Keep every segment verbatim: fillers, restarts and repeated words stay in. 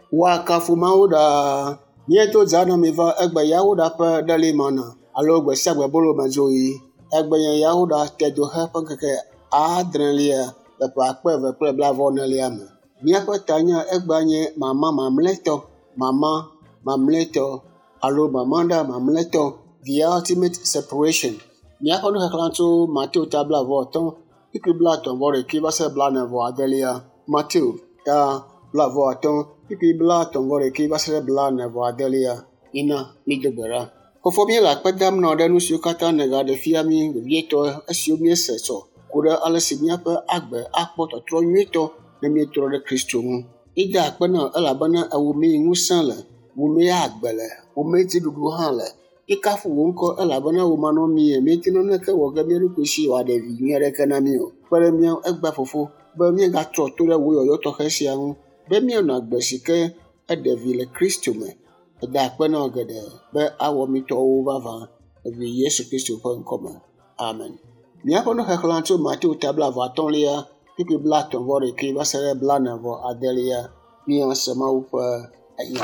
Wakafu Mawu ɖaa. Míeto zanɔmiva egbe yawo ɖaƒe ɖe li mana alo gbe sia gbe bolo me dzo yi. Egbe nye yawo ɖa tedohe ƒe ŋkeke adrelia le ƒe akpe eve kple blaeve-nelia me. Míaƒe ta nye egbea nye mama mamlɛtɔ, mama mamlɛtɔ alo mama ɖa mamlɛtɔ, the ultimate separation. Míaƒe nuxexlẽ tso Mateo ta blaeve-atɔ̃ kplikpli blaetɔ̃-vɔ-ɖekɛ va se blaene-vɔ-adelia. Mateo ta blaeve-atɔ̃ kplikpli blaetɔ̃-vɔ-ɖekɛ va se blaene-vɔ-adelia. Yina mído gbe ɖa. Fofo mí le akpe dam nɔ ɖe nu siwo katã nèga ɖe fia mí vevietɔ esiwo míese tsɔ ku ɖe ale si míaƒe agbe akpɔ tɔtrɔ nyuietɔ ne míetrɔ ɖe Kristo ŋu. Míde akpe na elabena ewo mí ŋusẽ le, wo mí agbe le, wo mí dziɖuɖu hã le. Míkafu wò ŋkɔ elabena wo manɔmie míete naneke wɔ ge mía ɖokui si wòaɖe vi nyui aɖeke na mí o. Kpe ɖe míawo egbea fofo be míegatrɔ to ɖe wò yɔyɔ tɔxɛ sia ŋu be míanɔ agbe si ke eɖe vi le Kristo me. Eda akpe na wo geɖe be awɔ mí tɔwo vavã le vi Yesu Kristo ƒe ŋkɔ me. Amen. Míaƒe nuxexlẽ tso Mateo ta blaeve-atɔ̃lia kplikpli blaetɔ̃-vɔ-ɖekɛ va se ɖe blaene-vɔ-adelia. Míase Mawu ƒe enya.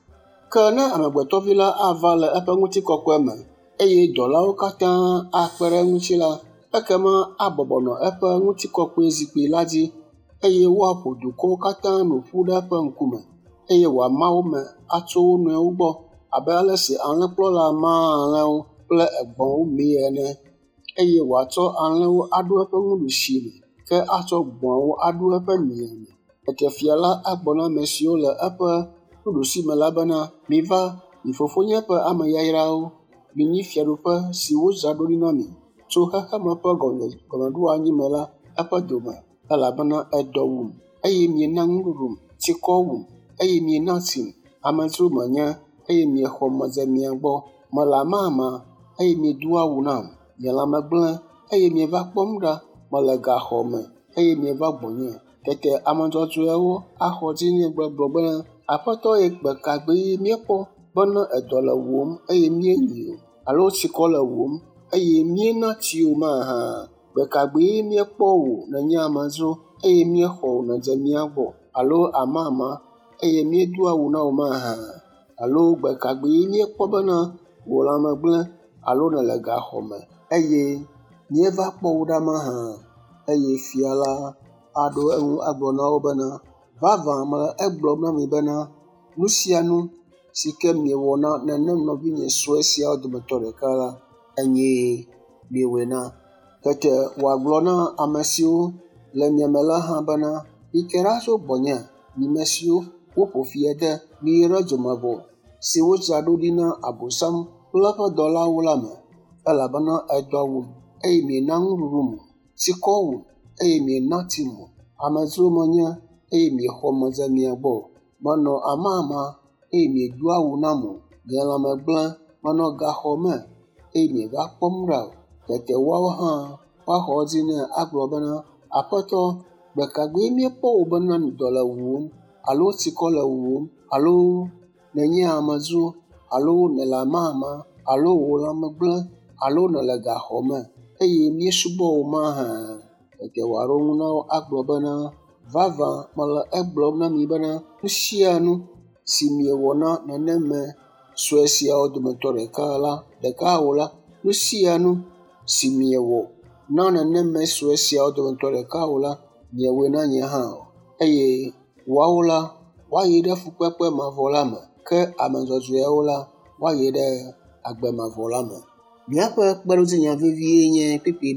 Ke ne amegbetɔvi la ava le eƒe ŋutikɔkɔe me eye dɔlawo katã akpe ɖe eŋuti la, ekema abɔbɔ nɔ eƒe ŋutikɔkɔe zikpui la dzi eye woaƒo dukɔwo katã nu ƒu ɖe eƒe ŋkume eye wòama wo me atso wo nɔewo gbɔ abe ale si alẽkplɔla maa alẽwo kple egbɔ̃wo mee ene eye wòatsɔ alẽwo aɖo eƒe ŋuɖusi me ke atsɔ gbɔ̃wo aɖo eƒe mia me. Tete fia la agblɔ na ame siwo le eƒe nuɖusi me la bena miva mi fofonye ƒe ame yayrawo, minyi fiaɖuƒe si wozã ɖo ɖi na mi tso xexeme ƒe gɔmeɖoanyi me la eƒe dome elabena edɔ wum eye miena ŋuɖuɖum, tsikɔ wum eye miena tsim, amedzro menye eye miexɔ medze mia gbɔ. Mele amama eye miedo awu nam. Nye lãme gblẽ eye mieva kpɔm ɖa. Mele gaxɔ me eye mieva gbɔnye. Tete ame dzɔdzɔeawo axɔ dzinye gbegblɔ be Aƒetɔ ye gbe ka gbee míekpɔ bena edɔ le wɔm eye míenyi o, alo tsikɔ le wɔm eye míena tsi o mahã. Gbe ka gbee míekpɔ wò nenye amedzro eye míexɔ wò nedze mía gbɔ, alo amama eye míedo awu na wò mahã. Alo gbe ka gbee míekpɔ bena wò lãme gblẽ alo nèle gaxɔ me eye míeva kpɔ wò ɖa mahã. Eye fia la aɖo eŋu agblɔ na wo bena vavã mele egblɔm na mi bena nu sia nu si ke miewɔ na nenem nɔvinye sue siawo dometɔ ɖeka la, enyee miewɔe na. Tete wòagblɔ na ame siwo le mia me la hã bena mite ɖa tso gbɔnye, mi me siwo woƒo fi de miyi ɖe dzomavɔ si wodzra ɖo ɖi na Abosam kple eƒe dɔlawo la me, elabena edɔ wum eye miena ŋuɖuɖum, tsikɔ wum eye miena tsim, amedzro menye eye miexɔ medze mia gbɔ. Menɔ amama eye miedo awu nam o. Nye lãme gblẽ, menɔ gaxɔ me eye mieva kpɔm ɖa o. Tete woawo hã woaxɔ edzi nɛ agblɔ bena Aƒetɔ, gbe ka gbee míekpɔ wò bena dɔ le wɔm alo tsikɔ le wɔm alo nenye amedzro alo nele amama alo wò lãme gblẽ alo nele gaxɔ me eye míesubɔ wò mahã. Tete wòaɖo eŋu na wo agblɔ bena vavã mele egblɔm na mi bena nu sia nu si miewɔ na neneme sue siawo dometɔ ɖeka la, ɖeka o la, nu sia nu si miewɔ na neneme sue siawo dometɔ ɖeka o la, miewɔe na nye hã o. Eye woawo la, woayi ɖe fukpekpe mavɔ la me, ke ame dzɔdzɔeawo la, woayi ɖe agbe mavɔ la me. Míaƒe kpeɖodzinya vevie nye kpikpli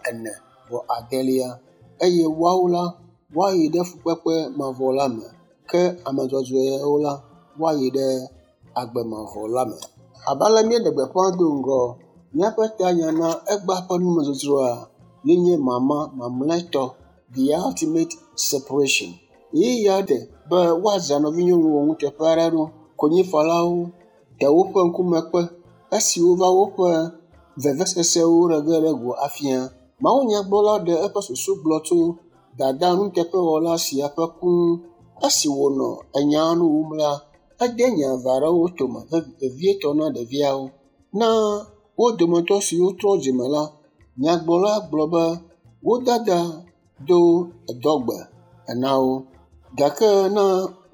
blaene-vɔ-adelia eye woawo la, woayi ɖe fukpekpe mavɔ la me, ke ame dzɔdzɔeawo la, woayi ɖe agbe mavɔ la me. Abe ale míeɖe gbeƒã do ŋgɔ míaƒe tanya na egbea ƒe numedzodzroa, yenye mama mamlɛtɔ, the ultimate separation. Yi ya ɖe be woadzra nɔvinyɔnuwo ŋuteƒe aɖe ɖo. Konyifalawo ɖe woƒe ŋkume kpe esi wova woƒe vevesesewo ɖe ge ɖe go afia. Mawunyagblɔla ɖe eƒe susu gblɔ tso dada nuteƒewɔla sia ƒe ku ŋu. Esi wònɔ enya nu wum la, ede nya eve aɖewo tome vevietɔ na ɖeviawo. Na wo dometɔ siwo trɔ dzime la, nyagblɔla gblɔ be wo dada do edɔgbe na wo, gake na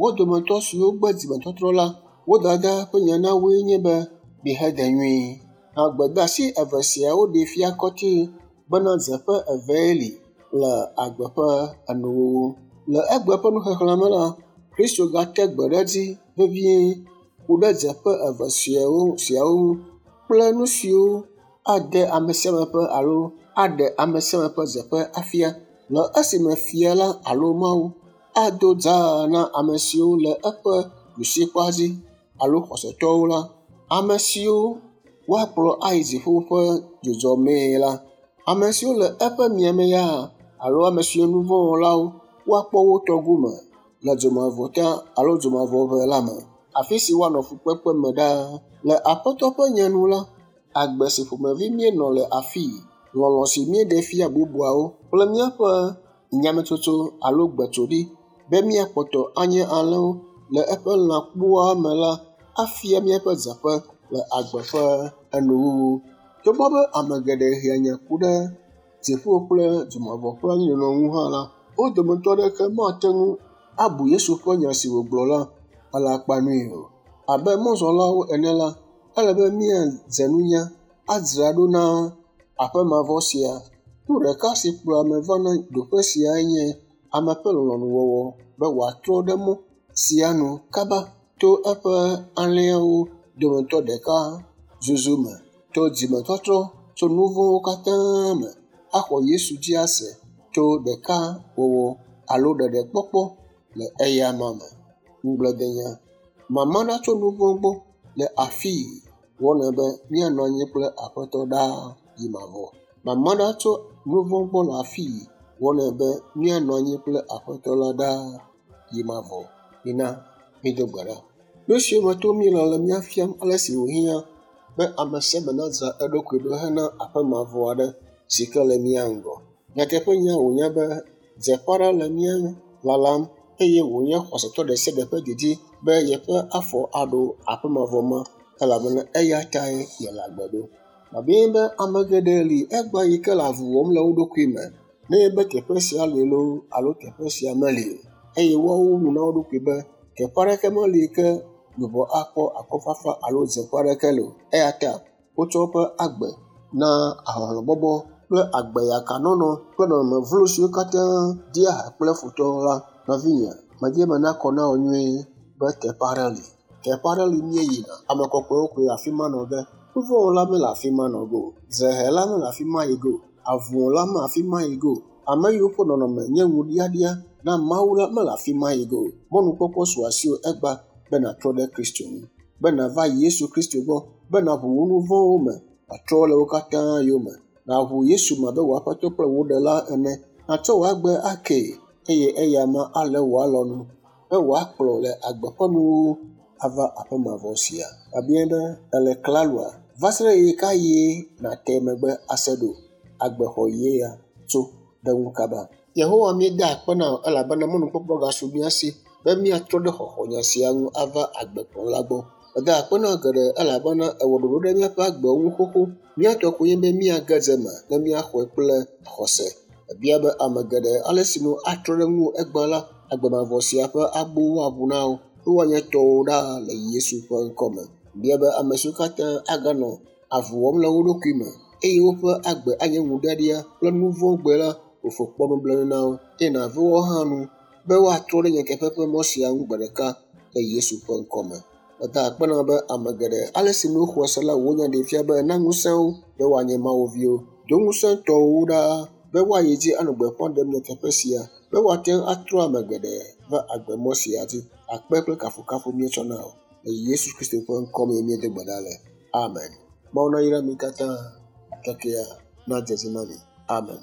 wo dometɔ siwo gbe dzimetɔtrɔ la, wo dada ƒe nyanawoe nye be miheɖe nyuie. Gbedeasi eve siawo ɖe fia kɔtɛe bena dzeƒe eve li le agbe ƒe enuwuwu. Le egbe ƒe nuxexlẽ me la, Kristo gate gbe ɖe edzi vevie ku ɖe dzeƒe eve siawo siawo ŋu kple nu siwo ade ame sia ame ƒe alo aɖe ame sia ame ƒe dzeƒe afia. Le esime fia la alo Mawu ado dzaa na ame siwo le eƒe ɖusikpa dzi alo xɔsetɔwo la, ame siwo woakplɔ ayi dziƒo ƒe dzudzɔmee la, ame siwo le eƒe miame ya alo ame siwo nu vɔ̃ wɔlawo woakpɔ wo tɔgome le dzomavɔta alo dzomavɔʋe la me, afi si woanɔ fukpekpe me ɖaa. Le Aƒetɔ ƒe nyanu la, agbe si ƒomevi míenɔ le afii, lɔlɔ̃ si míeɖe fia bubuawo kple míaƒe nyametsotso alo gbetsoɖi be míakpɔtɔ anye alẽwo le eƒe lãkpoa me la afia míaƒe dzeƒe le agbe ƒe enuwuwu. Togbɔ be ame geɖe hiãnya ku ɖe dziƒo kple dzomavɔ ƒe anyinɔnɔ ŋu hã la, wo dometɔ aɖeke mate ŋu abu Yesu ƒe nya si wògblɔ la ele akpanui o. Abe mɔzɔlawo ene la, ele be míadze nunya adzra ɖo na aƒemavɔ sia. Nu ɖeka si kplɔa ame vana ɖoƒe siae nye ame ƒe lɔlɔ̃nuwɔwɔ be wòatrɔ ɖe mɔ sia nu kaba to eƒe alẽawo dometɔ ɖeka zuzu me, to dzimetɔtrɔ tso nu vɔ̃wo katã me, axɔ Yesu dzi ase to ɖeka wɔwɔ alo ɖeɖekpɔkpɔ le eya ma me. Ŋugbledenya, mama ɖa tso nu vɔ̃ gbɔ le afii wɔnɛ be míanɔ anyi kple Aƒetɔ ɖaa yi mavɔ. Mama ɖa tso nu vɔ̃ gbɔ le afii wɔnɛ be míanɔ anyi kple Aƒetɔ la ɖaa yi mavɔ. Mina mído gbe ɖa. Nu siwo me to míele le míafiam ale si wòhiã be ame sia ame nadzra eɖokui ɖo hena aƒemavɔ aɖe si ke le mía ŋgɔ. Nyateƒe nya wònya be dzeƒe aɖe le mía lalam eye wònye xɔsetɔ ɖe sia ɖe ƒe didi be yeƒe afɔ aɖo aƒemavɔ me elabena eya tae yele agbe ɖo. Babia be ame geɖe li egbe yi ke le avu wɔm le wo ɖokui me ne be teƒe sia li loo alo teƒe sia meli o, eye woawo wu na wo ɖokui be teƒe aɖeke meli ke luvɔ akpɔ akɔfafa alo dzeƒe aɖeke le o, eya ta wotsɔ woƒe agbe na ahɔhlɔbɔbɔ kple agbeyakanɔnɔ kple nɔnɔme vlo siwo katã dia ha kple futɔ la. Nɔvinye, medie me nakɔ na wò nyuie be teƒe aɖe li. Teƒe aɖe li míeyina, ame kɔkɔewo koe le afi ma nɔ ge. Nu vɔ̃ wɔla mele afi ma nɔ go, dzehela mele afi ma yi go, avuwɔla mele afi ma yi go, ame yiwo ƒe nɔnɔme nye ŋuɖiaɖia na Mawu la mele afi ma yi go. Mɔnukpɔkpɔ su asiwò egba be nàtrɔ ɖe Kristo ŋu, be nàva yi Yesu Kristo gbɔ, be nàʋu wò nu vɔ̃wo me, nàtrɔ le wo katã yome, nàʋu Yesu me abe wò Aƒetɔ kple wò Ɖela ene, nàtsɔ wò agbe akee eye eya ma alé wò alɔnu be wòakplɔ le agbe ƒe nuwo ava aƒemavɔ sia. Babia be ele klaloa va se ɖe ɣe ka ɣie nàte megbe ase ɖo agbexɔ yie ya tso ɖe ŋu kaba. Yehowa míeda akpe na wò elabena mɔnukpɔkpɔ gasu mía si be míatrɔ ɖe xɔxɔnya sia ŋu ava agbekplɔla gbɔ. Eda akpe na geɖe elabena ewɔ ɖoɖo ɖe míaƒe agbewo ŋu xoxo. Míatɔ koe nye be míage dze me ne míaxɔe kple xɔse. Ebia be ame geɖe ale si no atrɔ ɖe ŋu egbe la, agbemavɔ sia ƒe agbowo aʋu na wo be woanye tɔwo ɖaa le Yesu ƒe ŋkɔ me. Bia be ame siwo katã aganɔ avu wɔm le wo ɖokui me eye woƒe agbe anye ŋuɖaɖia kple nu vɔ̃ gbe la, wòfo kpɔ nublanui na wo eye nàve woawo hã nu be woatrɔ ɖe nyateƒe ƒe mɔ sia ŋu gbe ɖeka le Yesu ƒe ŋkɔ me. Meda akpe na be ame geɖe ale si no xɔe se la wonya ɖe fia be na ŋusẽwo be woanye Mawuviwo, do ŋusẽtɔwo ɖaa be woayi dzi anɔ gbeƒã ɖem le teƒe sia, be woate ŋu atrɔ ame geɖe va agbemɔ sia dzi. Akpe kple kafukafu míetsɔ na wo le Yesu Kristo ƒe ŋkɔ me míede gbe ɖa le. Amen. Mawu nayra mi katã, kekea nadze zi na mi. Amen.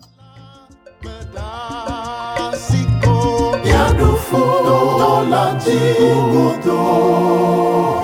Yadufu, Dola, Jigodo.